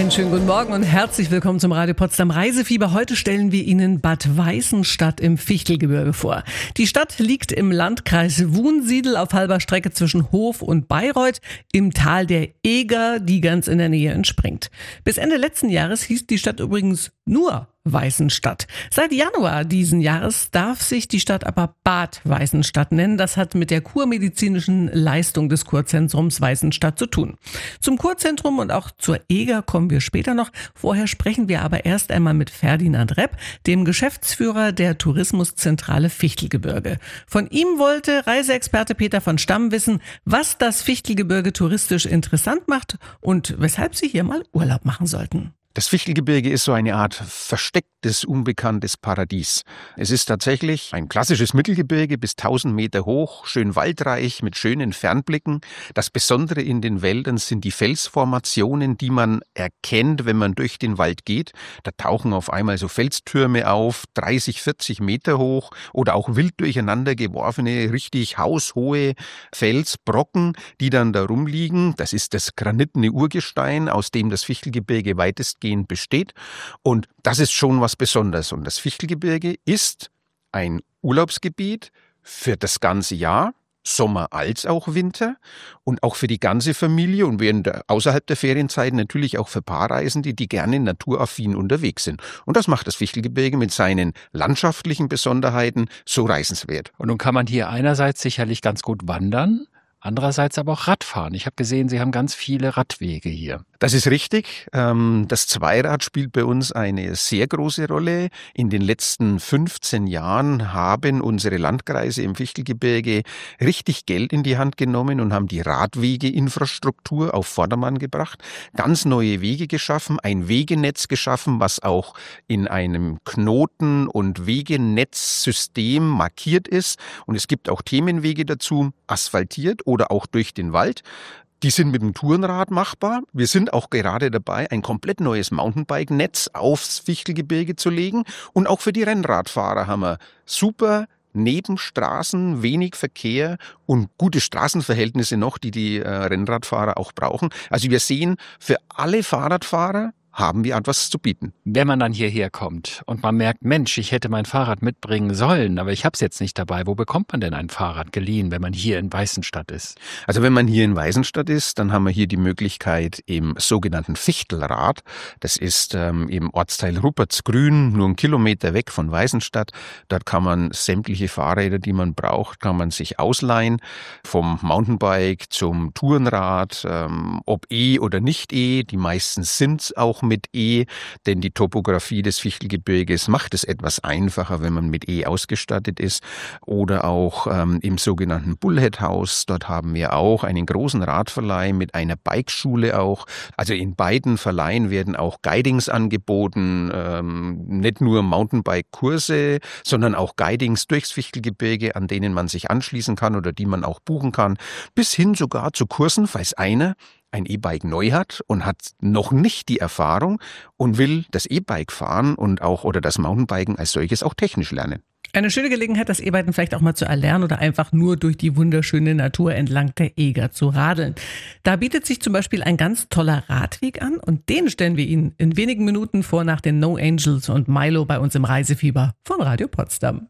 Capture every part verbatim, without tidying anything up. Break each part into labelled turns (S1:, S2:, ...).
S1: Einen schönen guten Morgen und herzlich willkommen zum Radio Potsdam Reisefieber. Heute stellen wir Ihnen Bad Weißenstadt im Fichtelgebirge vor. Die Stadt liegt im Landkreis Wunsiedel auf halber Strecke zwischen Hof und Bayreuth im Tal der Eger, die ganz in der Nähe entspringt. Bis Ende letzten Jahres hieß die Stadt übrigens nur Weißenstadt. Seit Januar diesen Jahres darf sich die Stadt aber Bad Weißenstadt nennen. Das hat mit der kurmedizinischen Leistung des Kurzentrums Weißenstadt zu tun. Zum Kurzentrum und auch zur Eger kommen wir später noch. Vorher sprechen wir aber erst einmal mit Ferdinand Repp, dem Geschäftsführer der Tourismuszentrale Fichtelgebirge. Von ihm wollte Reiseexperte Peter von Stamm wissen, was das Fichtelgebirge touristisch interessant macht und weshalb Sie hier mal Urlaub machen sollten.
S2: Das Fichtelgebirge ist so eine Art verstecktes, unbekanntes Paradies. Es ist tatsächlich ein klassisches Mittelgebirge bis tausend Meter hoch, schön waldreich mit schönen Fernblicken. Das Besondere in den Wäldern sind die Felsformationen, die man erkennt, wenn man durch den Wald geht. Da tauchen auf einmal so Felstürme auf, dreißig, vierzig Meter hoch oder auch wild durcheinander geworfene, richtig haushohe Felsbrocken, die dann da rumliegen. Das ist das granitene Urgestein, aus dem das Fichtelgebirge weitestgehend besteht. Und das ist schon was Besonderes. Und das Fichtelgebirge ist ein Urlaubsgebiet für das ganze Jahr, Sommer als auch Winter und auch für die ganze Familie und während der, außerhalb der Ferienzeit natürlich auch für Paarreisende, die gerne naturaffin unterwegs sind. Und das macht das Fichtelgebirge mit seinen landschaftlichen Besonderheiten so reisenswert.
S3: Und nun kann man hier einerseits sicherlich ganz gut wandern, andererseits aber auch Radfahren. Ich habe gesehen, Sie haben ganz viele Radwege hier.
S2: Das ist richtig. Das Zweirad spielt bei uns eine sehr große Rolle. In den letzten fünfzehn Jahren haben unsere Landkreise im Fichtelgebirge richtig Geld in die Hand genommen und haben die Radwegeinfrastruktur auf Vordermann gebracht, ganz neue Wege geschaffen, ein Wegenetz geschaffen, was auch in einem Knoten- und Wegenetzsystem markiert ist. Und es gibt auch Themenwege dazu, asphaltiert oder auch durch den Wald. Die sind mit dem Tourenrad machbar. Wir sind auch gerade dabei, ein komplett neues Mountainbike-Netz aufs Fichtelgebirge zu legen. Und auch für die Rennradfahrer haben wir super Nebenstraßen, wenig Verkehr und gute Straßenverhältnisse noch, die die äh, Rennradfahrer auch brauchen. Also wir sehen, für alle Fahrradfahrer haben wir etwas zu bieten.
S3: Wenn man dann hierher kommt und man merkt, Mensch, ich hätte mein Fahrrad mitbringen sollen, aber ich habe es jetzt nicht dabei. Wo bekommt man denn ein Fahrrad geliehen, wenn man hier in Weißenstadt ist?
S2: Also wenn man hier in Weißenstadt ist, dann haben wir hier die Möglichkeit im sogenannten Fichtelrad. Das ist ähm, im Ortsteil Ruppertsgrün, nur einen Kilometer weg von Weißenstadt. Dort kann man sämtliche Fahrräder, die man braucht, kann man sich ausleihen. Vom Mountainbike zum Tourenrad, ähm, ob E oder nicht E. Die meisten sind auch mit E, denn die Topografie des Fichtelgebirges macht es etwas einfacher, wenn man mit E ausgestattet ist. Oder auch ähm, im sogenannten Bullhead-Haus, dort haben wir auch einen großen Radverleih mit einer Bikeschule auch. Also in beiden Verleihen werden auch Guidings angeboten, ähm, nicht nur Mountainbike-Kurse, sondern auch Guidings durchs Fichtelgebirge, an denen man sich anschließen kann oder die man auch buchen kann, bis hin sogar zu Kursen, falls einer ein E-Bike neu hat und hat noch nicht die Erfahrung und will das E-Bike fahren und auch oder das Mountainbiken als solches auch technisch lernen.
S1: Eine schöne Gelegenheit, das E-Biken vielleicht auch mal zu erlernen oder einfach nur durch die wunderschöne Natur entlang der Eger zu radeln. Da bietet sich zum Beispiel ein ganz toller Radweg an und den stellen wir Ihnen in wenigen Minuten vor nach den No Angels und Milo bei uns im Reisefieber von Radio Potsdam.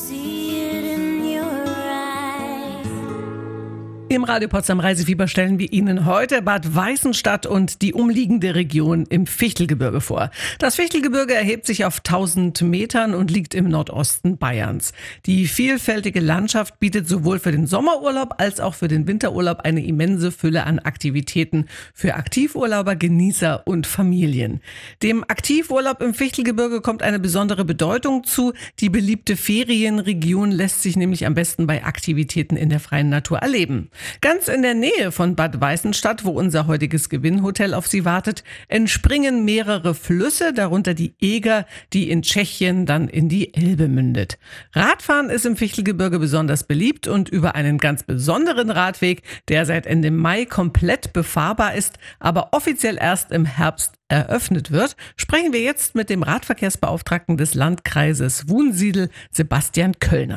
S1: Im Radio Potsdam Reisefieber stellen wir Ihnen heute Bad Weißenstadt und die umliegende Region im Fichtelgebirge vor. Das Fichtelgebirge erhebt sich auf tausend Metern und liegt im Nordosten Bayerns. Die vielfältige Landschaft bietet sowohl für den Sommerurlaub als auch für den Winterurlaub eine immense Fülle an Aktivitäten für Aktivurlauber, Genießer und Familien. Dem Aktivurlaub im Fichtelgebirge kommt eine besondere Bedeutung zu. Die beliebte Ferienregion lässt sich nämlich am besten bei Aktivitäten in der freien Natur erleben. Ganz in der Nähe von Bad Weißenstadt, wo unser heutiges Gewinnhotel auf Sie wartet, entspringen mehrere Flüsse, darunter die Eger, die in Tschechien dann in die Elbe mündet. Radfahren ist im Fichtelgebirge besonders beliebt und über einen ganz besonderen Radweg, der seit Ende Mai komplett befahrbar ist, aber offiziell erst im Herbst eröffnet wird, sprechen wir jetzt mit dem Radverkehrsbeauftragten des Landkreises Wunsiedel, Sebastian Köllner.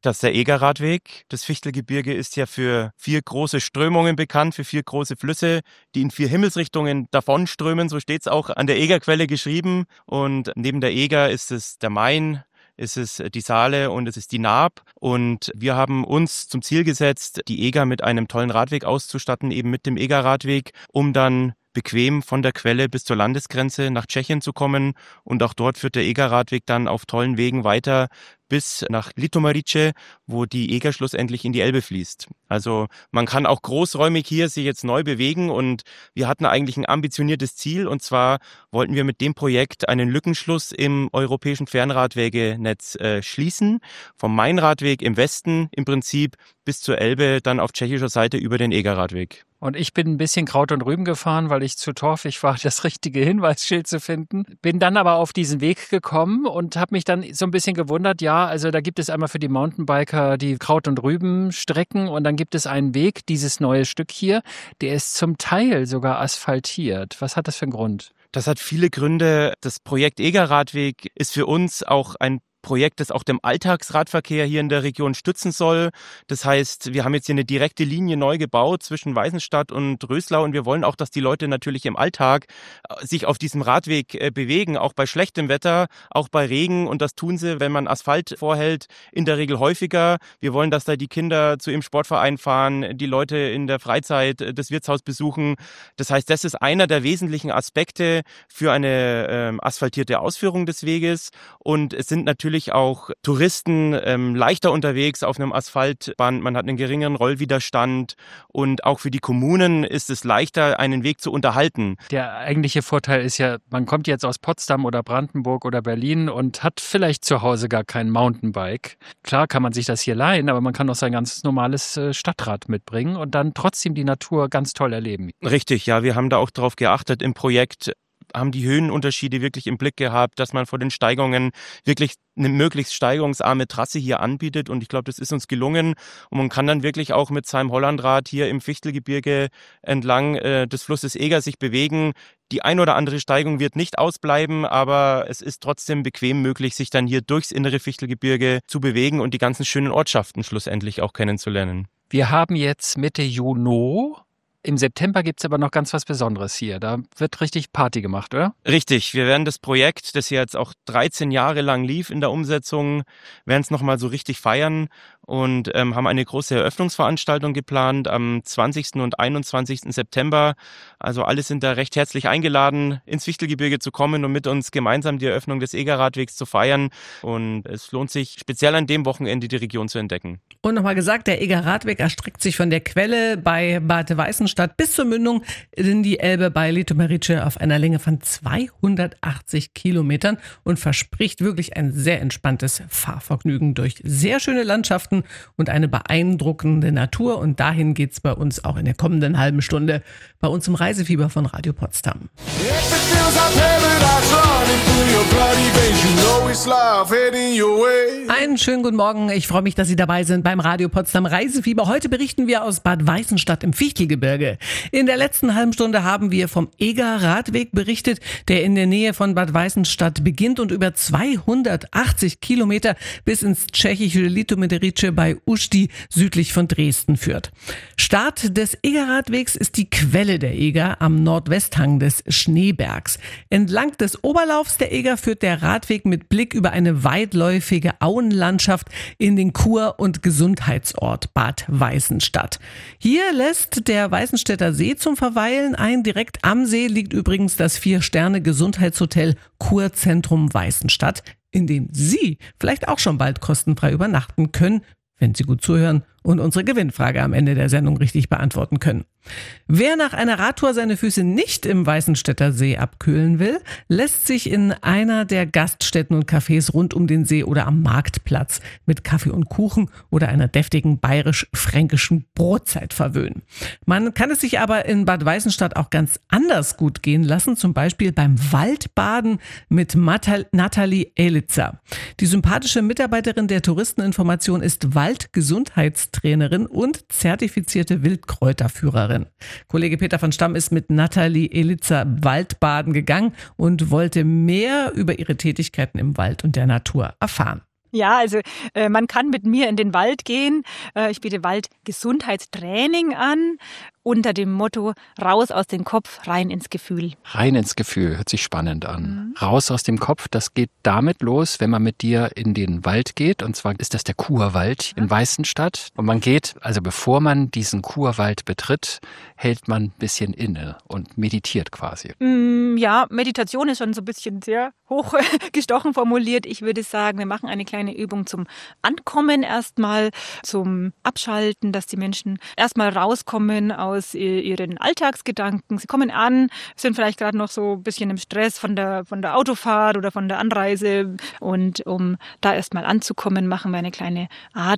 S4: Das ist der Egerradweg. Das Fichtelgebirge ist ja für vier große Strömungen bekannt, für vier große Flüsse, die in vier Himmelsrichtungen davonströmen. So steht es auch an der Egerquelle geschrieben. Und neben der Eger ist es der Main, ist es die Saale und es ist die Naab. Und wir haben uns zum Ziel gesetzt, die Eger mit einem tollen Radweg auszustatten, eben mit dem Egerradweg, um dann bequem von der Quelle bis zur Landesgrenze nach Tschechien zu kommen. Und auch dort führt der Egerradweg dann auf tollen Wegen weiter bis nach Litoměřice, wo die Eger schlussendlich in die Elbe fließt. Also man kann auch großräumig hier sich jetzt neu bewegen und wir hatten eigentlich ein ambitioniertes Ziel und zwar wollten wir mit dem Projekt einen Lückenschluss im europäischen Fernradwegenetz äh, schließen. Vom Mainradweg im Westen im Prinzip bis zur Elbe, dann auf tschechischer Seite über den Egerradweg.
S3: Und ich bin ein bisschen Kraut und Rüben gefahren, weil ich zu torfig war, das richtige Hinweisschild zu finden. Bin dann aber auf diesen Weg gekommen und habe mich dann so ein bisschen gewundert, ja, also da gibt es einmal für die Mountainbiker die Kraut- und Rüben-Strecken und dann gibt es einen Weg, dieses neue Stück hier, der ist zum Teil sogar asphaltiert. Was hat das für einen Grund?
S4: Das hat viele Gründe. Das Projekt Egerradweg ist für uns auch ein Projekt, das auch dem Alltagsradverkehr hier in der Region stützen soll. Das heißt, wir haben jetzt hier eine direkte Linie neu gebaut zwischen Weißenstadt und Röslau und wir wollen auch, dass die Leute natürlich im Alltag sich auf diesem Radweg bewegen, auch bei schlechtem Wetter, auch bei Regen und das tun sie, wenn man Asphalt vorhält, in der Regel häufiger. Wir wollen, dass da die Kinder zu ihrem Sportverein fahren, die Leute in der Freizeit das Wirtshaus besuchen. Das heißt, das ist einer der wesentlichen Aspekte für eine ähm, asphaltierte Ausführung des Weges und es sind natürlich auch Touristen ähm, leichter unterwegs auf einem Asphaltband. Man hat einen geringeren Rollwiderstand und auch für die Kommunen ist es leichter, einen Weg zu unterhalten.
S3: Der eigentliche Vorteil ist ja, man kommt jetzt aus Potsdam oder Brandenburg oder Berlin und hat vielleicht zu Hause gar kein Mountainbike. Klar kann man sich das hier leihen, aber man kann auch sein ganz normales Stadtrad mitbringen und dann trotzdem die Natur ganz toll erleben.
S4: Richtig, ja, wir haben da auch darauf geachtet im Projekt, haben die Höhenunterschiede wirklich im Blick gehabt, dass man vor den Steigungen wirklich eine möglichst steigungsarme Trasse hier anbietet und ich glaube, das ist uns gelungen und man kann dann wirklich auch mit seinem Hollandrad hier im Fichtelgebirge entlang äh, des Flusses Eger sich bewegen. Die ein oder andere Steigung wird nicht ausbleiben, aber es ist trotzdem bequem möglich, sich dann hier durchs innere Fichtelgebirge zu bewegen und die ganzen schönen Ortschaften schlussendlich auch kennenzulernen.
S3: Wir haben jetzt Mitte Juni. Im September gibt es aber noch ganz was Besonderes hier. Da wird richtig Party gemacht, oder?
S4: Richtig. Wir werden das Projekt, das jetzt auch dreizehn Jahre lang lief in der Umsetzung, werden es nochmal so richtig feiern und ähm, haben eine große Eröffnungsveranstaltung geplant am zwanzigsten und einundzwanzigsten September. Also alle sind da recht herzlich eingeladen, ins Fichtelgebirge zu kommen und mit uns gemeinsam die Eröffnung des Egerradwegs zu feiern. Und es lohnt sich speziell an dem Wochenende die Region zu entdecken.
S1: Und nochmal gesagt, der Egerradweg erstreckt sich von der Quelle bei Bad Weißenstadt bis zur Mündung in die Elbe bei Litoměřice auf einer Länge von zweihundertachtzig Kilometern und verspricht wirklich ein sehr entspanntes Fahrvergnügen durch sehr schöne Landschaften und eine beeindruckende Natur. Und dahin geht's bei uns auch in der kommenden halben Stunde bei uns im Reisefieber von Radio Potsdam. Einen schönen guten Morgen. Ich freue mich, dass Sie dabei sind beim Radio Potsdam Reisefieber. Heute berichten wir aus Bad Weißenstadt im Fichtelgebirge. In der letzten halben Stunde haben wir vom Egerradweg berichtet, der in der Nähe von Bad Weißenstadt beginnt und über zweihundertachtzig Kilometer bis ins tschechische Litoměřice bei Ústí südlich von Dresden führt. Start des Egerradwegs ist die Quelle der Eger am Nordwesthang des Schneebergs. Entlang des Oberlaufs der Eger führt der Radweg mit Blick über eine weitläufige Auenlandschaft in den Kur- und Gesundheitsort Bad Weißenstadt. Hier lässt der Weißenstädter See zum Verweilen ein. Direkt am See liegt übrigens das Vier-Sterne-Gesundheitshotel Kurzentrum Weißenstadt, in dem Sie vielleicht auch schon bald kostenfrei übernachten können, wenn Sie gut zuhören und unsere Gewinnfrage am Ende der Sendung richtig beantworten können. Wer nach einer Radtour seine Füße nicht im Weißenstädter See abkühlen will, lässt sich in einer der Gaststätten und Cafés rund um den See oder am Marktplatz mit Kaffee und Kuchen oder einer deftigen bayerisch-fränkischen Brotzeit verwöhnen. Man kann es sich aber in Bad Weißenstadt auch ganz anders gut gehen lassen, zum Beispiel beim Waldbaden mit Nathalie Elitzer. Die sympathische Mitarbeiterin der Touristeninformation ist Waldgesundheitstrainerin und zertifizierte Wildkräuterführerin. Kollege Peter von Stamm ist mit Nathalie Elitzer Waldbaden gegangen und wollte mehr über ihre Tätigkeiten im Wald und der Natur erfahren.
S5: Ja, also äh, man kann mit mir in den Wald gehen. Äh, ich biete Waldgesundheitstraining an unter dem Motto raus aus dem Kopf, rein ins Gefühl.
S3: Rein ins Gefühl, hört sich spannend an. Mhm. Raus aus dem Kopf, das geht damit los, wenn man mit dir in den Wald geht. Und zwar ist das der Kurwald in Weißenstadt. Und man geht, also bevor man diesen Kurwald betritt, hält man ein bisschen inne und meditiert quasi.
S5: Mm, ja, Meditation ist schon so ein bisschen sehr hochgestochen formuliert. Ich würde sagen, wir machen eine kleine Übung zum Ankommen erstmal, zum Abschalten, dass die Menschen erstmal rauskommen aus ihren Alltagsgedanken. Sie kommen an, sind vielleicht gerade noch so ein bisschen im Stress von der, von der Autofahrt oder von der Anreise. Und um da erstmal anzukommen, machen wir eine kleine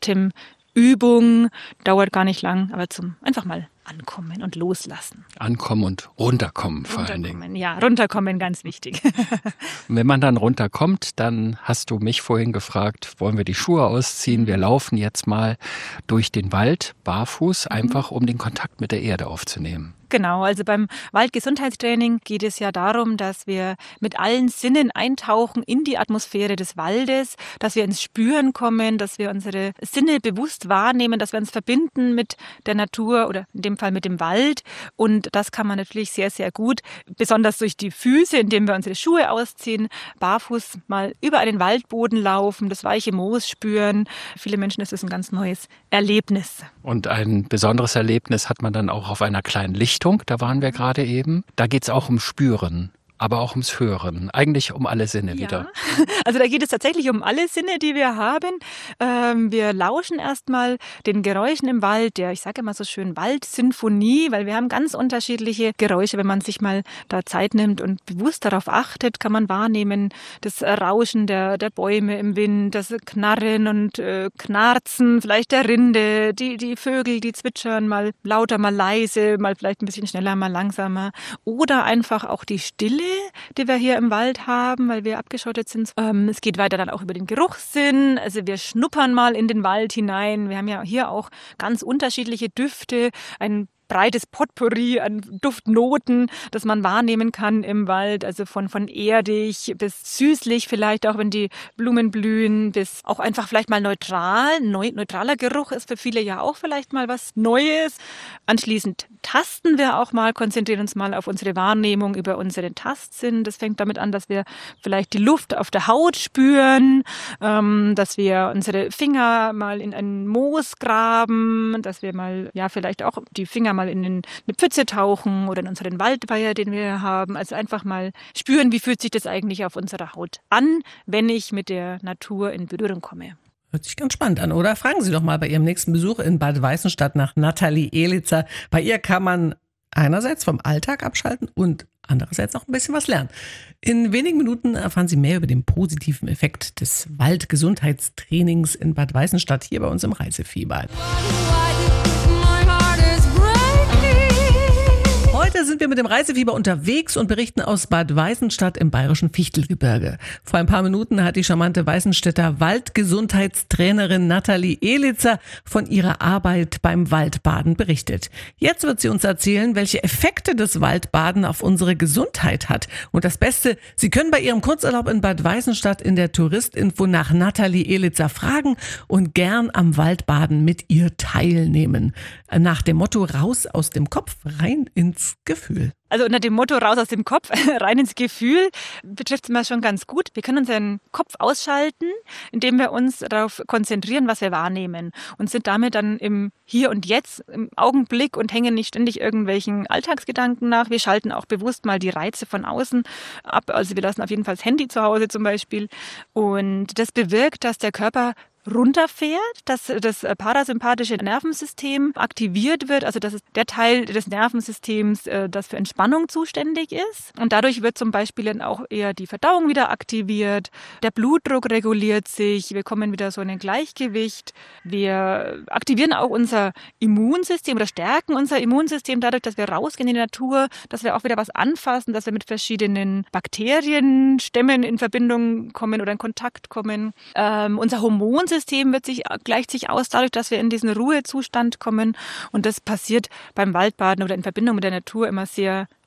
S5: Atemübung. Dauert gar nicht lang, aber zum einfach mal ankommen und loslassen.
S3: Ankommen und runterkommen vor allen Dingen.
S5: Ja, runterkommen, ganz wichtig.
S3: Und wenn man dann runterkommt, dann hast du mich vorhin gefragt, wollen wir die Schuhe ausziehen? Wir laufen jetzt mal durch den Wald, barfuß, einfach um den Kontakt mit der Erde aufzunehmen.
S5: Genau, also beim Waldgesundheitstraining geht es ja darum, dass wir mit allen Sinnen eintauchen in die Atmosphäre des Waldes, dass wir ins Spüren kommen, dass wir unsere Sinne bewusst wahrnehmen, dass wir uns verbinden mit der Natur oder in dem Fall mit dem Wald. Und das kann man natürlich sehr, sehr gut, besonders durch die Füße, indem wir unsere Schuhe ausziehen, barfuß mal über einen Waldboden laufen, das weiche Moos spüren. Viele Menschen ist das ein ganz neues Erlebnis.
S3: Und ein besonderes Erlebnis hat man dann auch auf einer kleinen Lichtung. Da waren wir gerade eben. Da geht es auch um Spüren, aber auch ums Hören. Eigentlich um alle Sinne
S5: ja.
S3: wieder.
S5: Also da geht es tatsächlich um alle Sinne, die wir haben. Ähm, wir lauschen erstmal den Geräuschen im Wald, der, ich sage immer so schön, Waldsinfonie, weil wir haben ganz unterschiedliche Geräusche. Wenn man sich mal da Zeit nimmt und bewusst darauf achtet, kann man wahrnehmen, das Rauschen der, der Bäume im Wind, das Knarren und äh, Knarzen, vielleicht der Rinde, die, die Vögel, die zwitschern, mal lauter, mal leise, mal vielleicht ein bisschen schneller, mal langsamer. Oder einfach auch die Stille, die wir hier im Wald haben, weil wir abgeschottet sind. Ähm, es geht weiter dann auch über den Geruchssinn. Also wir schnuppern mal in den Wald hinein. Wir haben ja hier auch ganz unterschiedliche Düfte, ein breites Potpourri an Duftnoten, das man wahrnehmen kann im Wald, also von, von erdig bis süßlich vielleicht, auch wenn die Blumen blühen, bis auch einfach vielleicht mal neutral. Neu, neutraler Geruch ist für viele ja auch vielleicht mal was Neues. Anschließend tasten wir auch mal, konzentrieren uns mal auf unsere Wahrnehmung über unseren Tastsinn. Das fängt damit an, dass wir vielleicht die Luft auf der Haut spüren, ähm, dass wir unsere Finger mal in ein Moos graben, dass wir mal, ja, vielleicht auch die Finger mal in eine Pfütze tauchen oder in unseren Waldweiher, den wir haben. Also einfach mal spüren, wie fühlt sich das eigentlich auf unserer Haut an, wenn ich mit der Natur in Berührung komme.
S1: Hört sich ganz spannend an, oder? Fragen Sie doch mal bei Ihrem nächsten Besuch in Bad Weißenstadt nach Nathalie Elitzer. Bei ihr kann man einerseits vom Alltag abschalten und andererseits auch ein bisschen was lernen. In wenigen Minuten erfahren Sie mehr über den positiven Effekt des Waldgesundheitstrainings in Bad Weißenstadt hier bei uns im Reisefieber. Heute sind wir mit dem Reisefieber unterwegs und berichten aus Bad Weißenstadt im bayerischen Fichtelgebirge. Vor ein paar Minuten hat die charmante Weißenstädter Waldgesundheitstrainerin Nathalie Elitzer von ihrer Arbeit beim Waldbaden berichtet. Jetzt wird sie uns erzählen, welche Effekte das Waldbaden auf unsere Gesundheit hat. Und das Beste, Sie können bei Ihrem Kurzurlaub in Bad Weißenstadt in der Touristinfo nach Nathalie Elitzer fragen und gern am Waldbaden mit ihr teilnehmen. Nach dem Motto raus aus dem Kopf, rein ins Gefühl.
S5: Also unter dem Motto raus aus dem Kopf, rein ins Gefühl, betrifft es mal schon ganz gut. Wir können unseren Kopf ausschalten, indem wir uns darauf konzentrieren, was wir wahrnehmen und sind damit dann im Hier und Jetzt, im Augenblick und hängen nicht ständig irgendwelchen Alltagsgedanken nach. Wir schalten auch bewusst mal die Reize von außen ab. Also wir lassen auf jeden Fall das Handy zu Hause zum Beispiel. Und das bewirkt, dass der Körper runterfährt, dass das parasympathische Nervensystem aktiviert wird, also das ist der Teil des Nervensystems, das für Entspannung zuständig ist. Und dadurch wird zum Beispiel dann auch eher die Verdauung wieder aktiviert, der Blutdruck reguliert sich, wir kommen wieder so in ein Gleichgewicht. Wir aktivieren auch unser Immunsystem oder stärken unser Immunsystem dadurch, dass wir rausgehen in die Natur, dass wir auch wieder was anfassen, dass wir mit verschiedenen Bakterienstämmen in Verbindung kommen oder in Kontakt kommen. Ähm, unser Hormonsystem System wird sich, gleicht sich aus dadurch, dass wir in diesen Ruhezustand kommen und das passiert beim Waldbaden oder in Verbindung mit der Natur immer sehr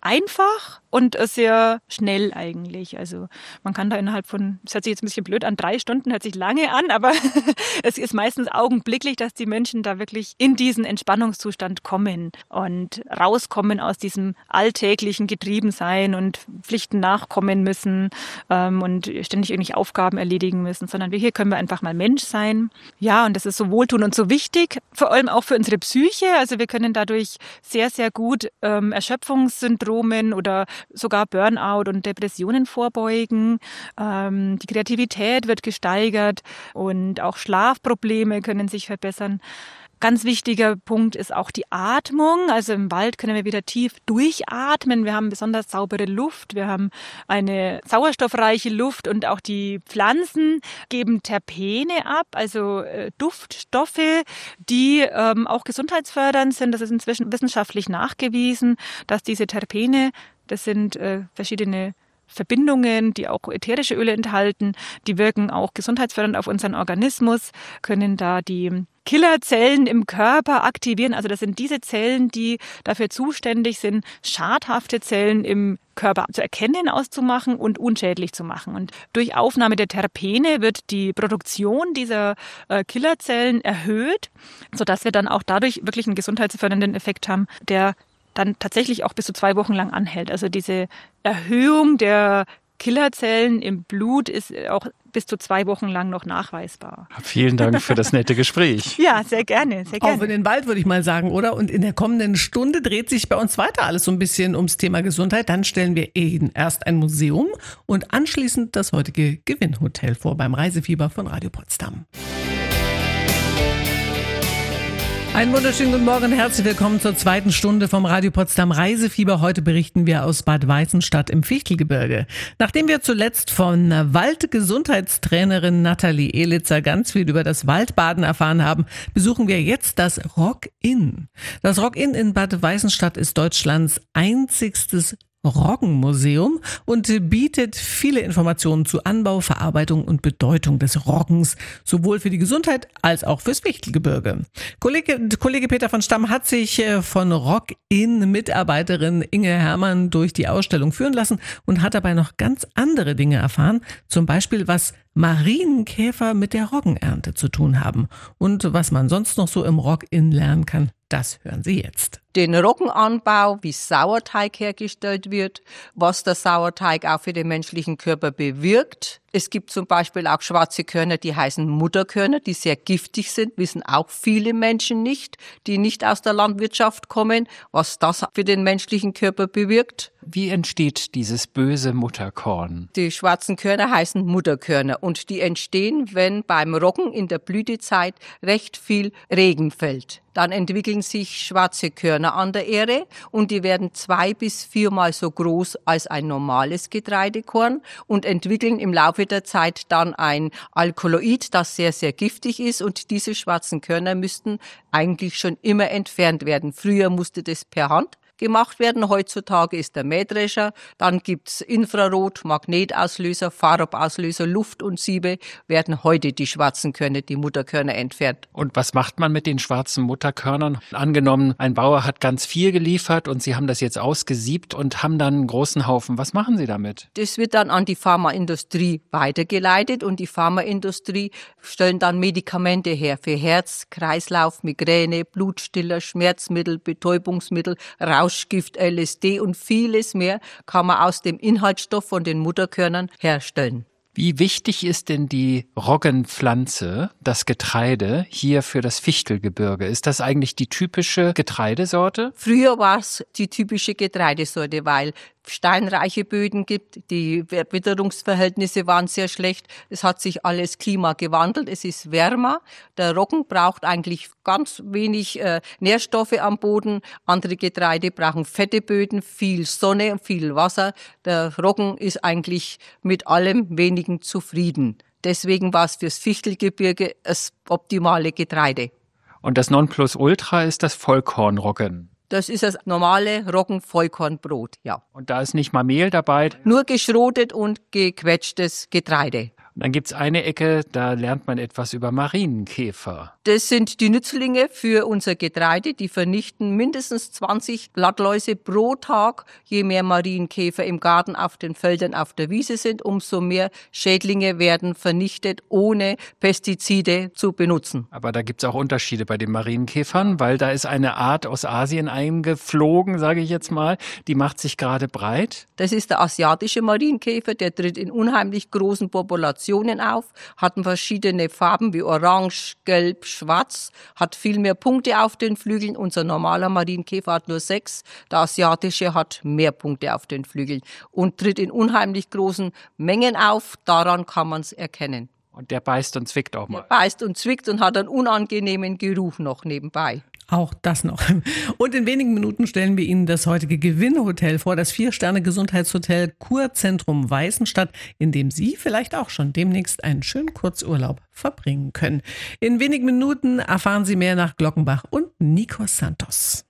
S5: einfach und sehr schnell eigentlich. Also man kann da innerhalb von, das hört sich jetzt ein bisschen blöd an, drei Stunden hört sich lange an, aber es ist meistens augenblicklich, dass die Menschen da wirklich in diesen Entspannungszustand kommen und rauskommen aus diesem alltäglichen Getriebensein und Pflichten nachkommen müssen ähm, und ständig irgendwelche Aufgaben erledigen müssen, sondern wir hier können wir einfach mal Mensch sein. Ja, und das ist so wohltuend und so wichtig, vor allem auch für unsere Psyche. Also wir können dadurch sehr, sehr gut ähm, Erschöpfungssyndrom oder sogar Burnout und Depressionen vorbeugen. Ähm, die Kreativität wird gesteigert und auch Schlafprobleme können sich verbessern. Ganz wichtiger Punkt ist auch die Atmung. Also im Wald können wir wieder tief durchatmen. Wir haben besonders saubere Luft. Wir haben eine sauerstoffreiche Luft und auch die Pflanzen geben Terpene ab, also äh, Duftstoffe, die ähm, auch gesundheitsfördernd sind. Das ist inzwischen wissenschaftlich nachgewiesen, dass diese Terpene, das sind äh, verschiedene Verbindungen, die auch ätherische Öle enthalten, die wirken auch gesundheitsfördernd auf unseren Organismus, können da die Killerzellen im Körper aktivieren. Also das sind diese Zellen, die dafür zuständig sind, schadhafte Zellen im Körper zu erkennen, auszumachen und unschädlich zu machen. Und durch Aufnahme der Terpene wird die Produktion dieser äh, Killerzellen erhöht, sodass wir dann auch dadurch wirklich einen gesundheitsfördernden Effekt haben, der dann tatsächlich auch bis zu zwei Wochen lang anhält. Also diese Erhöhung der Killerzellen im Blut ist auch bis zu zwei Wochen lang noch nachweisbar.
S3: Vielen Dank für das nette Gespräch.
S5: Ja, sehr gerne, sehr gerne.
S1: Auf in den Wald, würde ich mal sagen, oder? Und in der kommenden Stunde dreht sich bei uns weiter alles so ein bisschen ums Thema Gesundheit. Dann stellen wir Ihnen erst ein Museum und anschließend das heutige Gewinnhotel vor beim Reisefieber von Radio Potsdam. Einen wunderschönen guten Morgen und herzlich willkommen zur zweiten Stunde vom Radio Potsdam Reisefieber. Heute berichten wir aus Bad Weißenstadt im Fichtelgebirge. Nachdem wir zuletzt von Waldgesundheitstrainerin Nathalie Elitzer ganz viel über das Waldbaden erfahren haben, besuchen wir jetzt das Rock-In. Das Rock-In in Bad Weißenstadt ist Deutschlands einzigstes Roggenmuseum und bietet viele Informationen zu Anbau, Verarbeitung und Bedeutung des Roggens, sowohl für die Gesundheit als auch fürs Fichtelgebirge. Kollege, Kollege Peter von Stamm hat sich von Rock-In-Mitarbeiterin Inge Herrmann durch die Ausstellung führen lassen und hat dabei noch ganz andere Dinge erfahren, zum Beispiel was Marienkäfer mit der Roggenernte zu tun haben und was man sonst noch so im Rock-In lernen kann. Das hören Sie jetzt.
S6: Den Roggenanbau, wie Sauerteig hergestellt wird, was der Sauerteig auch für den menschlichen Körper bewirkt. Es gibt zum Beispiel auch schwarze Körner, die heißen Mutterkörner, die sehr giftig sind, wissen auch viele Menschen nicht, die nicht aus der Landwirtschaft kommen, was das für den menschlichen Körper bewirkt.
S3: Wie entsteht dieses böse Mutterkorn?
S6: Die schwarzen Körner heißen Mutterkörner und die entstehen, wenn beim Roggen in der Blütezeit recht viel Regen fällt. Dann entwickeln sich schwarze Körner an der Ähre und die werden zwei bis viermal so groß als ein normales Getreidekorn und entwickeln im Laufe der Zeit dann ein Alkaloid, das sehr, sehr giftig ist und diese schwarzen Körner müssten eigentlich schon immer entfernt werden. Früher musste das per Hand gemacht werden. Heutzutage ist der Mähdrescher. Dann gibt's Infrarot, Magnetauslöser, Farbauslöser, Luft und Siebe. Werden heute die schwarzen Körner, die Mutterkörner entfernt.
S3: Und was macht man mit den schwarzen Mutterkörnern? Angenommen, ein Bauer hat ganz viel geliefert und Sie haben das jetzt ausgesiebt und haben dann einen großen Haufen. Was machen Sie damit?
S6: Das wird dann an die Pharmaindustrie weitergeleitet und die Pharmaindustrie stellen dann Medikamente her für Herz, Kreislauf, Migräne, Blutstiller, Schmerzmittel, Betäubungsmittel, Rauschgift, L S D und vieles mehr kann man aus dem Inhaltsstoff von den Mutterkörnern herstellen.
S3: Wie wichtig ist denn die Roggenpflanze, das Getreide, hier für das Fichtelgebirge? Ist das eigentlich die typische Getreidesorte?
S6: Früher war es die typische Getreidesorte, weil steinreiche Böden gibt, die Witterungsverhältnisse waren sehr schlecht. Es hat sich alles Klima gewandelt, es ist wärmer. Der Roggen braucht eigentlich ganz wenig äh, Nährstoffe am Boden. Andere Getreide brauchen fette Böden, viel Sonne und viel Wasser. Der Roggen ist eigentlich mit allem wenigen zufrieden. Deswegen war es fürs Fichtelgebirge das optimale Getreide.
S3: Und das Nonplusultra ist das Vollkornroggen.
S6: Das ist das normale Roggen-Vollkornbrot, ja.
S3: Und da ist nicht mal Mehl dabei?
S6: Nur geschrotet und gequetschtes Getreide.
S3: Und dann gibt's eine Ecke, da lernt man etwas über Marienkäfer.
S6: Das sind die Nützlinge für unser Getreide. Die vernichten mindestens zwanzig Blattläuse pro Tag. Je mehr Marienkäfer im Garten, auf den Feldern, auf der Wiese sind, umso mehr Schädlinge werden vernichtet, ohne Pestizide zu benutzen.
S3: Aber da gibt's auch Unterschiede bei den Marienkäfern, weil da ist eine Art aus Asien eingeflogen, sage ich jetzt mal. Die macht sich gerade breit.
S6: Das ist der asiatische Marienkäfer. Der tritt in unheimlich großen Populationen auf, hat verschiedene Farben wie Orange, Gelb, Schwarz, hat viel mehr Punkte auf den Flügeln. Unser normaler Marienkäfer hat nur sechs, der asiatische hat mehr Punkte auf den Flügeln und tritt in unheimlich großen Mengen auf. Daran kann man es erkennen.
S3: Und der beißt und zwickt auch mal.
S6: Der beißt und zwickt und hat einen unangenehmen Geruch noch nebenbei.
S1: Auch das noch. Und in wenigen Minuten stellen wir Ihnen das heutige Gewinnhotel vor, das Vier-Sterne-Gesundheitshotel Kurzentrum Weißenstadt, in dem Sie vielleicht auch schon demnächst einen schönen Kurzurlaub verbringen können. In wenigen Minuten erfahren Sie mehr nach Glockenbach und Nico Santos.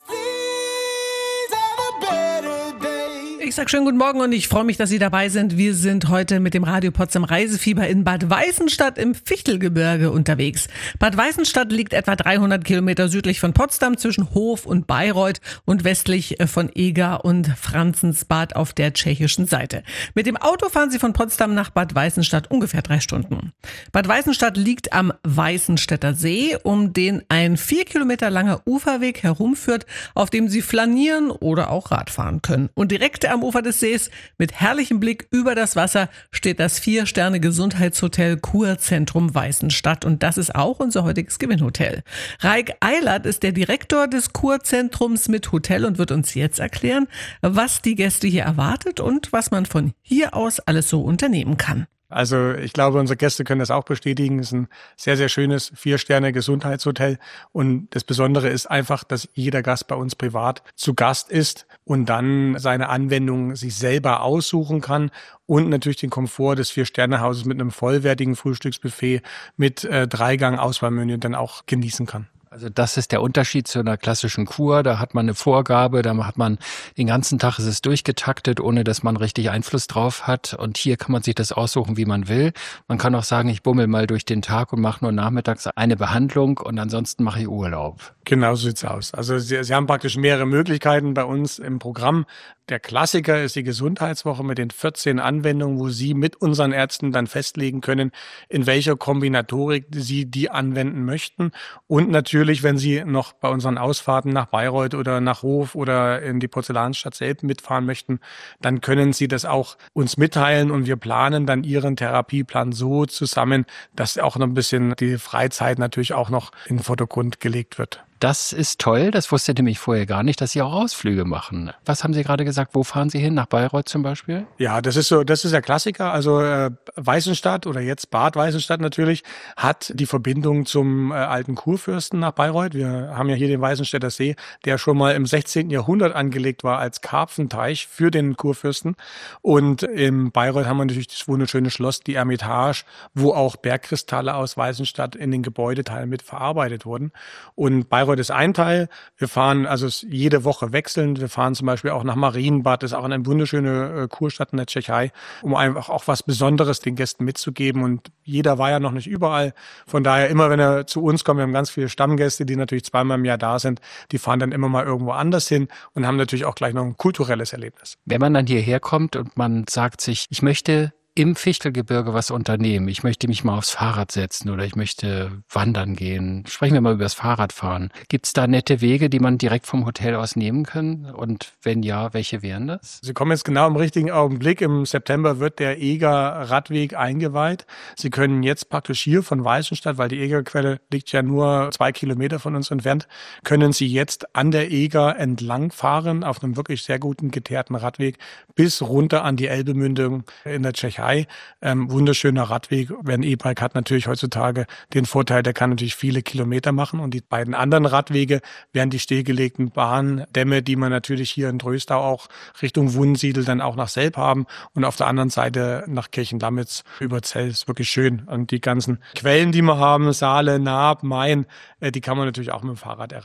S1: Ich sag schönen guten Morgen und ich freue mich, dass Sie dabei sind. Wir sind heute mit dem Radio Potsdam Reisefieber in Bad Weißenstadt im Fichtelgebirge unterwegs. Bad Weißenstadt liegt etwa dreihundert Kilometer südlich von Potsdam zwischen Hof und Bayreuth und westlich von Eger und Franzensbad auf der tschechischen Seite. Mit dem Auto fahren Sie von Potsdam nach Bad Weißenstadt ungefähr drei Stunden. Bad Weißenstadt liegt am Weißenstädter See, um den ein vier Kilometer langer Uferweg herumführt, auf dem Sie flanieren oder auch Rad fahren können. Und direkt am Ufer des Sees mit herrlichem Blick über das Wasser steht das Vier-Sterne-Gesundheitshotel Kurzentrum Weißenstadt und das ist auch unser heutiges Gewinnhotel. Raik Eilert ist der Direktor des Kurzentrums mit Hotel und wird uns jetzt erklären, was die Gäste hier erwartet und was man von hier aus alles so unternehmen kann.
S7: Also ich glaube, unsere Gäste können das auch bestätigen. Es ist ein sehr, sehr schönes Vier-Sterne-Gesundheitshotel. Und das Besondere ist einfach, dass jeder Gast bei uns privat zu Gast ist und dann seine Anwendung sich selber aussuchen kann und natürlich den Komfort des Vier-Sterne-Hauses mit einem vollwertigen Frühstücksbuffet mit äh, Dreigang-Auswahlmenü dann auch genießen kann.
S3: Also das ist der Unterschied zu einer klassischen Kur. Da hat man eine Vorgabe, da hat man den ganzen Tag, ist es durchgetaktet, ohne dass man richtig Einfluss drauf hat. Und hier kann man sich das aussuchen, wie man will. Man kann auch sagen, ich bummel mal durch den Tag und mache nur nachmittags eine Behandlung und ansonsten mache ich Urlaub.
S7: Genau so sieht's aus. Also Sie, Sie haben praktisch mehrere Möglichkeiten bei uns im Programm. Der Klassiker ist die Gesundheitswoche mit den vierzehn Anwendungen, wo Sie mit unseren Ärzten dann festlegen können, in welcher Kombinatorik Sie die anwenden möchten. Und natürlich, wenn Sie noch bei unseren Ausfahrten nach Bayreuth oder nach Hof oder in die Porzellanstadt selbst mitfahren möchten, dann können Sie das auch uns mitteilen und wir planen dann Ihren Therapieplan so zusammen, dass auch noch ein bisschen die Freizeit natürlich auch noch in den Vordergrund gelegt wird.
S3: Das ist toll, das wusste nämlich vorher gar nicht, dass Sie auch Ausflüge machen. Was haben Sie gerade gesagt, wo fahren Sie hin? Nach Bayreuth zum Beispiel?
S7: Ja, das ist so, das ist der Klassiker. Also äh, Weißenstadt oder jetzt Bad Weißenstadt natürlich hat die Verbindung zum äh, alten Kurfürsten nach Bayreuth. Wir haben ja hier den Weißenstädter See, der schon mal im sechzehnten Jahrhundert angelegt war als Karpfenteich für den Kurfürsten. Und in Bayreuth haben wir natürlich das wunderschöne Schloss, die Ermitage, wo auch Bergkristalle aus Weißenstadt in den Gebäudeteilen mit verarbeitet wurden. Und Bayreuth ist ein Teil. Wir fahren also jede Woche wechselnd. Wir fahren zum Beispiel auch nach Marienbad. Das ist auch eine wunderschöne Kurstadt in der Tschechei, um einfach auch was Besonderes den Gästen mitzugeben. Und jeder war ja noch nicht überall. Von daher immer, wenn er zu uns kommt, wir haben ganz viele Stammgäste, die natürlich zweimal im Jahr da sind. Die fahren dann immer mal irgendwo anders hin und haben natürlich auch gleich noch ein kulturelles Erlebnis.
S3: Wenn man dann hierher kommt und man sagt sich, ich möchte im Fichtelgebirge was unternehmen. Ich möchte mich mal aufs Fahrrad setzen oder ich möchte wandern gehen. Sprechen wir mal über das Fahrradfahren. Gibt es da nette Wege, die man direkt vom Hotel aus nehmen kann? Und wenn ja, welche wären das?
S7: Sie kommen jetzt genau im richtigen Augenblick. Im September wird der Eger Radweg eingeweiht. Sie können jetzt praktisch hier von Weißenstadt, weil die Egerquelle liegt ja nur zwei Kilometer von uns entfernt, können Sie jetzt an der Eger entlang fahren auf einem wirklich sehr guten geteerten Radweg bis runter an die Elbemündung in der Tschechei. Ähm, wunderschöner Radweg. Wer ein E-Bike hat natürlich heutzutage den Vorteil, der kann natürlich viele Kilometer machen. Und die beiden anderen Radwege wären die stillgelegten Bahndämme, die man natürlich hier in Dröstau auch Richtung Wunsiedel dann auch nach Selb haben. Und auf der anderen Seite nach Kirchendamitz über Zell. Ist wirklich schön. Und die ganzen Quellen, die wir haben, Saale, Naab, Main, äh, die kann man natürlich auch mit dem Fahrrad erreichen.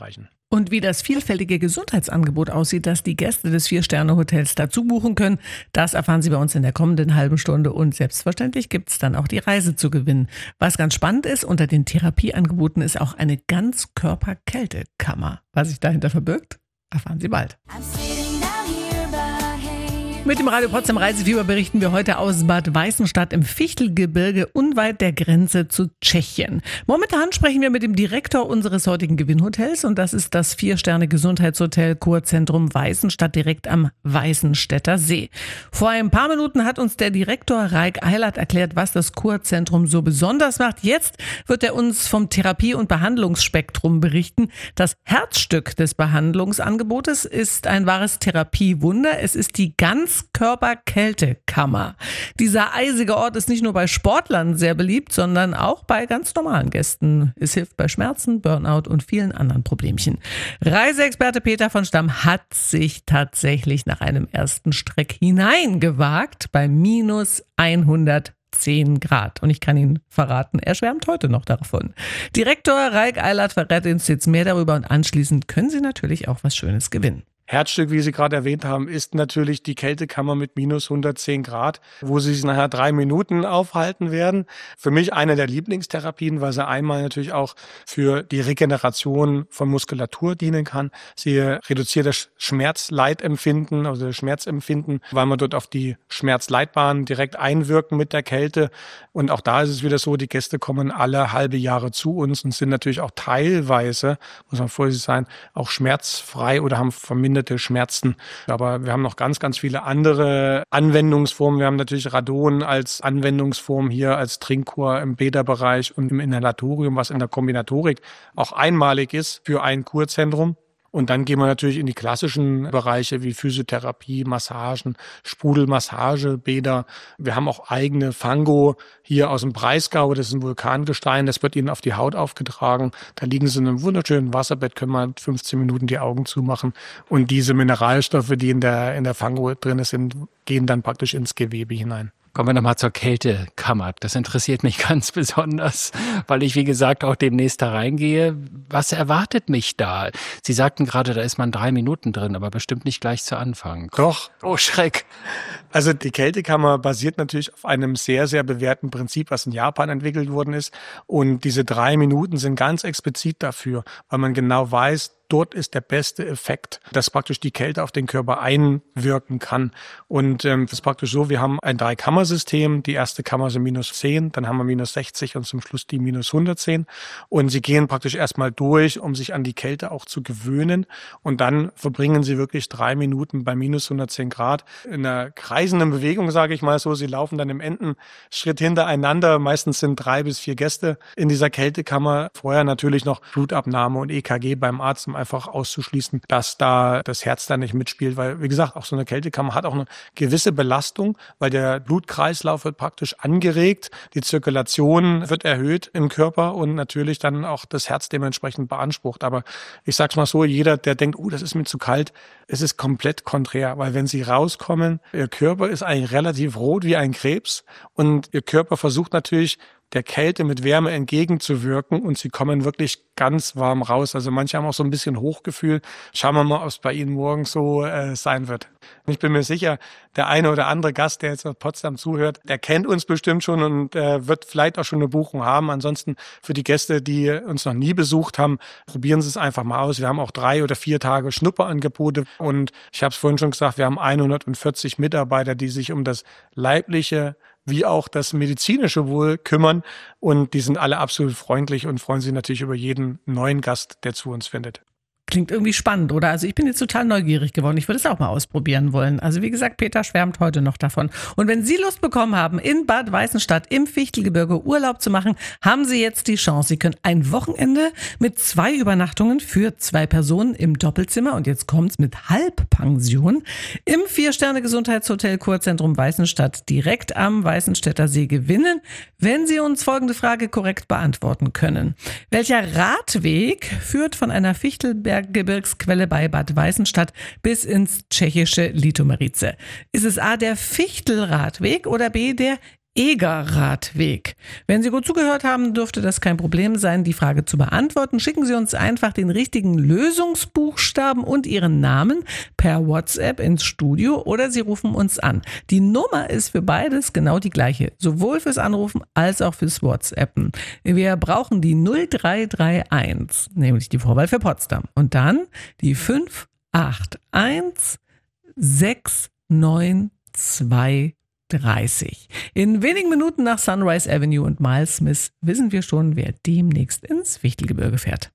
S1: Und wie das vielfältige Gesundheitsangebot aussieht, das die Gäste des Vier-Sterne-Hotels dazu buchen können, das erfahren Sie bei uns in der kommenden halben Stunde. Und selbstverständlich gibt es dann auch die Reise zu gewinnen. Was ganz spannend ist, unter den Therapieangeboten ist auch eine Ganzkörper-Kältekammer. Was sich dahinter verbirgt, erfahren Sie bald. Mit dem Radio Potsdam Reisefieber berichten wir heute aus Bad Weißenstadt im Fichtelgebirge unweit der Grenze zu Tschechien. Momentan sprechen wir mit dem Direktor unseres heutigen Gewinnhotels und das ist das Vier-Sterne-Gesundheitshotel Kurzentrum Weißenstadt direkt am Weißenstädter See. Vor ein paar Minuten hat uns der Direktor Raik Eilert erklärt, was das Kurzentrum so besonders macht. Jetzt wird er uns vom Therapie- und Behandlungsspektrum berichten. Das Herzstück des Behandlungsangebotes ist ein wahres Therapiewunder. Es ist die ganz Ganzkörper-Kältekammer. Dieser eisige Ort ist nicht nur bei Sportlern sehr beliebt, sondern auch bei ganz normalen Gästen. Es hilft bei Schmerzen, Burnout und vielen anderen Problemchen. Reiseexperte Peter von Stamm hat sich tatsächlich nach einem ersten Streck hineingewagt bei minus hundertzehn Grad. Und ich kann Ihnen verraten, er schwärmt heute noch davon. Direktor Raik Eilert verrät uns jetzt mehr darüber und anschließend können Sie natürlich auch was Schönes gewinnen.
S7: Herzstück, wie Sie gerade erwähnt haben, ist natürlich die Kältekammer mit minus hundertzehn Grad, wo Sie sich nachher drei Minuten aufhalten werden. Für mich eine der Lieblingstherapien, weil sie einmal natürlich auch für die Regeneration von Muskulatur dienen kann. Sie reduziert das Schmerzleitempfinden, also das Schmerzempfinden, weil man dort auf die Schmerzleitbahn direkt einwirken mit der Kälte. Und auch da ist es wieder so, die Gäste kommen alle halbe Jahre zu uns und sind natürlich auch teilweise, muss man vorsichtig sein, auch schmerzfrei oder haben vermindert Schmerzen. Aber wir haben noch ganz, ganz viele andere Anwendungsformen. Wir haben natürlich Radon als Anwendungsform hier als Trinkkur im Bäderbereich und im Inhalatorium, was in der Kombinatorik auch einmalig ist für ein Kurzentrum. Und dann gehen wir natürlich in die klassischen Bereiche wie Physiotherapie, Massagen, Sprudelmassage, Bäder. Wir haben auch eigene Fango hier aus dem Breisgau. Das ist ein Vulkangestein. Das wird Ihnen auf die Haut aufgetragen. Da liegen Sie in einem wunderschönen Wasserbett, können mal fünfzehn Minuten die Augen zumachen. Und diese Mineralstoffe, die in der, in der Fango drin sind, gehen dann praktisch ins Gewebe hinein.
S3: Kommen wir nochmal zur Kältekammer. Das interessiert mich ganz besonders, weil ich, wie gesagt, auch demnächst da reingehe. Was erwartet mich da? Sie sagten gerade, da ist man drei Minuten drin, aber bestimmt nicht gleich zu Anfang.
S7: Doch.
S3: Oh, Schreck.
S7: Also die Kältekammer basiert natürlich auf einem sehr, sehr bewährten Prinzip, was in Japan entwickelt worden ist. Und diese drei Minuten sind ganz explizit dafür, weil man genau weiß, dort ist der beste Effekt, dass praktisch die Kälte auf den Körper einwirken kann. Und ähm, das ist praktisch so, wir haben ein Drei-Kammer-System. Die erste Kammer sind minus zehn, dann haben wir minus sechzig und zum Schluss die minus hundertzehn. Und sie gehen praktisch erstmal durch, um sich an die Kälte auch zu gewöhnen. Und dann verbringen sie wirklich drei Minuten bei minus hundertzehn Grad in einer kreisenden Bewegung, sage ich mal so. Sie laufen dann im Entenschritt hintereinander. Meistens sind drei bis vier Gäste in dieser Kältekammer. Vorher natürlich noch Blutabnahme und E K G beim Arzt, um einfach auszuschließen, dass da das Herz da nicht mitspielt, weil, wie gesagt, auch so eine Kältekammer hat auch eine gewisse Belastung, weil der Blutkreislauf wird praktisch angeregt, die Zirkulation wird erhöht im Körper und natürlich dann auch das Herz dementsprechend beansprucht. Aber ich sag's mal so, jeder, der denkt, oh, das ist mir zu kalt, es ist komplett konträr, weil wenn Sie rauskommen, Ihr Körper ist eigentlich relativ rot wie ein Krebs und Ihr Körper versucht natürlich, der Kälte mit Wärme entgegenzuwirken und Sie kommen wirklich ganz warm raus. Also manche haben auch so ein bisschen Hochgefühl. Schauen wir mal, ob es bei Ihnen morgen so äh, sein wird. Ich bin mir sicher, der eine oder andere Gast, der jetzt aus Potsdam zuhört, der kennt uns bestimmt schon und äh, wird vielleicht auch schon eine Buchung haben. Ansonsten für die Gäste, die uns noch nie besucht haben, probieren Sie es einfach mal aus. Wir haben auch drei oder vier Tage Schnupperangebote und ich habe es vorhin schon gesagt, wir haben hundertvierzig Mitarbeiter, die sich um das leibliche wie auch das medizinische Wohl kümmern. Und die sind alle absolut freundlich und freuen sich natürlich über jeden neuen Gast, der zu uns findet.
S1: Klingt irgendwie spannend, oder? Also ich bin jetzt total neugierig geworden. Ich würde es auch mal ausprobieren wollen. Also wie gesagt, Peter schwärmt heute noch davon. Und wenn Sie Lust bekommen haben, in Bad Weißenstadt im Fichtelgebirge Urlaub zu machen, haben Sie jetzt die Chance. Sie können ein Wochenende mit zwei Übernachtungen für zwei Personen im Doppelzimmer und jetzt kommt's mit Halbpension im Vier-Sterne-Gesundheitshotel Kurzentrum Weißenstadt direkt am Weißenstädter See gewinnen, wenn Sie uns folgende Frage korrekt beantworten können. Welcher Radweg führt von einer Fichtelberg Gebirgsquelle bei Bad Weißenstadt bis ins tschechische Litomerice? Ist es A, der Fichtelradweg oder B, der Egerradweg. Wenn Sie gut zugehört haben, dürfte das kein Problem sein, die Frage zu beantworten. Schicken Sie uns einfach den richtigen Lösungsbuchstaben und Ihren Namen per WhatsApp ins Studio oder Sie rufen uns an. Die Nummer ist für beides genau die gleiche, sowohl fürs Anrufen als auch fürs WhatsAppen. Wir brauchen die null drei drei eins, nämlich die Vorwahl für Potsdam. Und dann die fünf acht eins sechs neun zwei dreißig. In wenigen Minuten nach Sunrise Avenue und Miles Smith wissen wir schon, wer demnächst ins Fichtelgebirge fährt.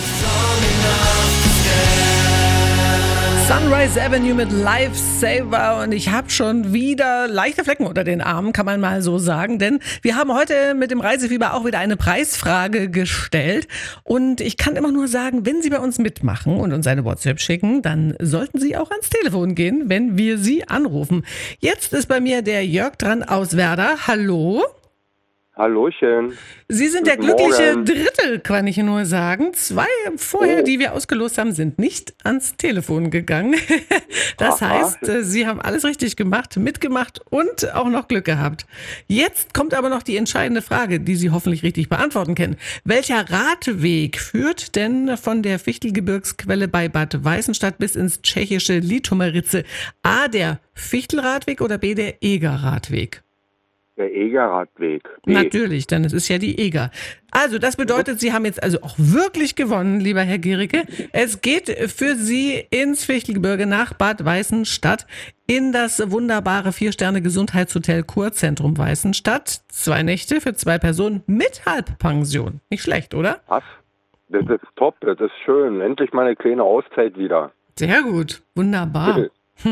S1: Sunrise Avenue mit Lifesaver und ich habe schon wieder leichte Flecken unter den Armen, kann man mal so sagen, denn wir haben heute mit dem Reisefieber auch wieder eine Preisfrage gestellt und ich kann immer nur sagen, wenn Sie bei uns mitmachen und uns eine WhatsApp schicken, dann sollten Sie auch ans Telefon gehen, wenn wir Sie anrufen. Jetzt ist bei mir der Jörg dran aus Werder. Hallo.
S8: Hallöchen.
S1: Sie sind
S8: Guten
S1: der glückliche
S8: Morgen.
S1: Dritte, kann ich nur sagen. Zwei vorher,
S8: Oh.
S1: die wir ausgelost haben, sind nicht ans Telefon gegangen. Das
S8: Aha.
S1: heißt, äh, Sie haben alles richtig gemacht, mitgemacht und auch noch Glück gehabt. Jetzt kommt aber noch die entscheidende Frage, die Sie hoffentlich richtig beantworten können. Welcher Radweg führt denn von der Fichtelgebirgsquelle bei Bad Weißenstadt bis ins tschechische Litomeritze? A, der Fichtelradweg oder B, der Egerradweg?
S8: Der Egerradweg. B.
S1: Natürlich, denn es ist ja die Eger. Also, das bedeutet, Sie haben jetzt also auch wirklich gewonnen, lieber Herr Gericke. Es geht für Sie ins Fichtelgebirge nach Bad Weißenstadt in das wunderbare Vier-Sterne-Gesundheitshotel Kurzentrum Weißenstadt. Zwei Nächte für zwei Personen mit Halbpension. Nicht schlecht, oder?
S8: Was? Das ist top, das ist schön. Endlich mal eine kleine Auszeit wieder.
S1: Sehr gut, wunderbar.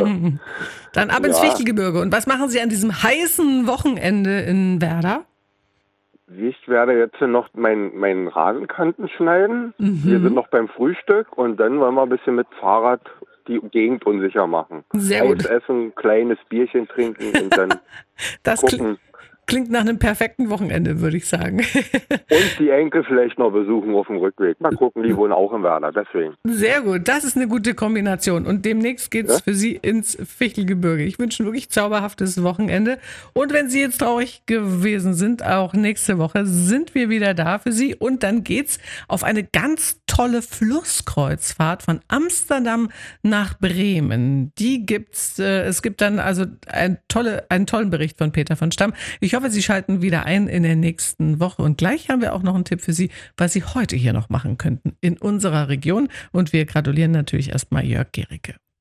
S1: Dann ab ins
S8: Ja.
S1: Fichtelgebirge. Und was machen Sie an diesem heißen Wochenende in Werder?
S8: Ich werde jetzt noch meinen mein Rasenkanten schneiden.
S1: Mhm.
S8: Wir sind noch beim Frühstück und dann wollen wir ein bisschen mit Fahrrad die Gegend unsicher machen.
S1: Sehr gut.
S8: Eis essen, kleines Bierchen trinken und dann
S1: Das
S8: gucken.
S1: klingt, klingt nach einem perfekten Wochenende, würde ich sagen.
S8: Und die Enkel vielleicht noch besuchen auf dem Rückweg. Mal gucken, die wohnen auch in Werder, deswegen.
S1: Sehr gut, das ist eine gute Kombination. Und demnächst geht's
S8: Ja?
S1: für Sie ins Fichtelgebirge. Ich wünsche ein wirklich zauberhaftes Wochenende. Und wenn Sie jetzt traurig gewesen sind, auch nächste Woche sind wir wieder da für Sie. Und dann geht's auf eine ganz tolle Flusskreuzfahrt von Amsterdam nach Bremen. Die gibt's, äh, es gibt dann also ein tolle, einen tollen Bericht von Peter von Stamm. Ich hoffe, Sie schalten wieder ein in der nächsten Woche. Und gleich haben wir auch noch einen Tipp für Sie, was Sie heute hier noch machen könnten in unserer Region. Und wir gratulieren natürlich erstmal Jörg Gericke.